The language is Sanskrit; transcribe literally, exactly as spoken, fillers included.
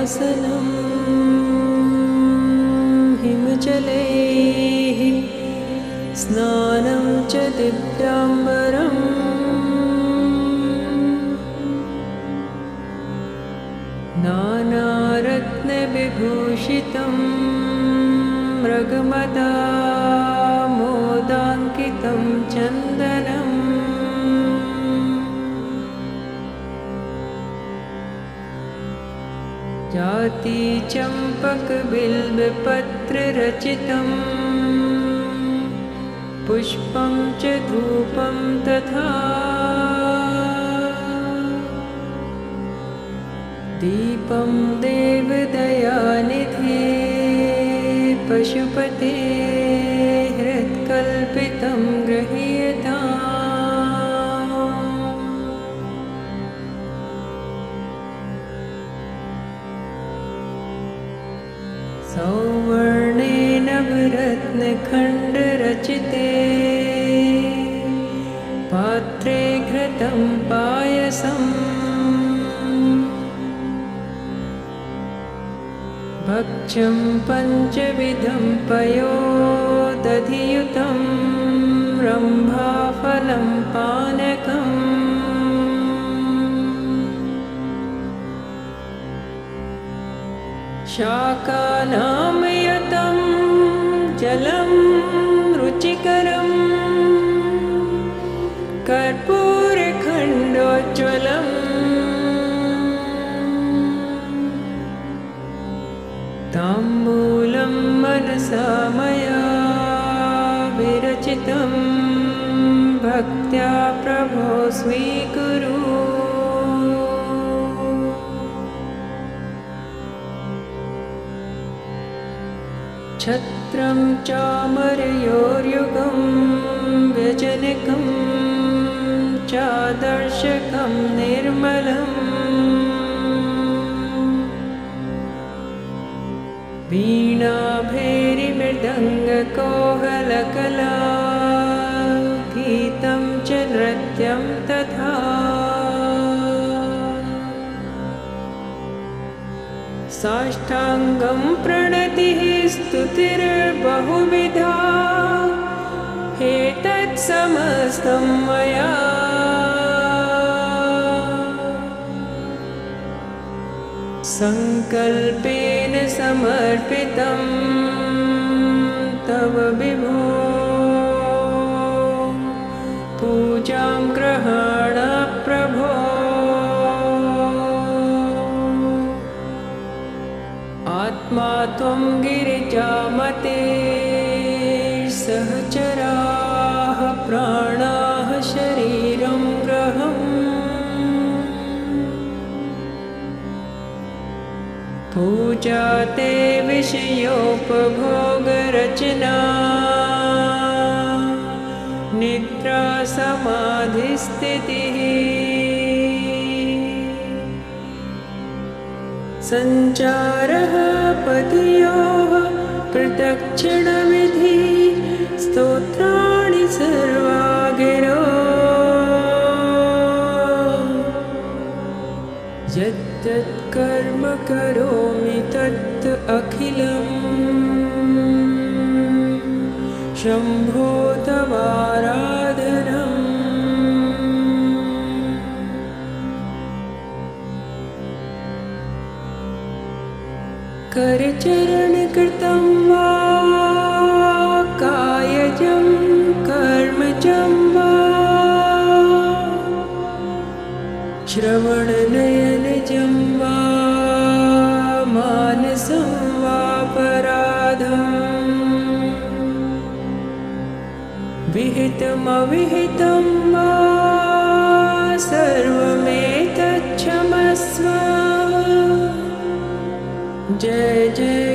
योगासनं हिमजलैः स्नानं च दिव्याम्बरम् नानारत्नविभूषितं मृगमदामोदाङ्कितं चन्दनम् जातिचम्पकबिल्वपत्ररचितं पुष्पं च धूपं तथा दीपं देवदयानिधे पशुपते हृत्कल्पितं गृह्यताम् सौवर्णेन नवरत्नखण्डरचिते पात्रे घृतं पायसम् भक्ष्यं पञ्चविधं पयोदधियुतं रम्भाफलं पानकम् शाकानामयतं जलं रुचिकरं कर्पूरखण्डोज्ज्वलम् ताम्बूलं मनसा मया विरचितं भक्त्या प्रभो स्वीकुरु छत्रं चामरयोर्युगं व्यजनकं चादर्शकं निर्मलम् वीणा भैरीमृदङ्गकोहलकला गीतं च नृत्यं तथा साष्टाङ्गं प्रणतिः स्तुतिर्बहुविधा एतत्समस्तं मया संकल्पेन समर्पितं तव विभो पूजां गृहाण प्रभो आत्मा त्वं गिरिजामते सहचराः प्राणाः शरीरं ग्रहम् पूजा ते विषयोपभोगरचना निद्रा समाधिस्थितिः सञ्चारः पतियोः प्रदक्षिणविधि स्तोत्राणि सर्वा गिरो यत् कर्म करोमि तत् अखिलम् शम्भो तवाराधनम् करचरणकृतं वा कायजं कर्मजं वा श्रवणनयनजं वा मानसं वापराधम् विहितमविहितं वा सर्वमेतच्छमस्व जय जय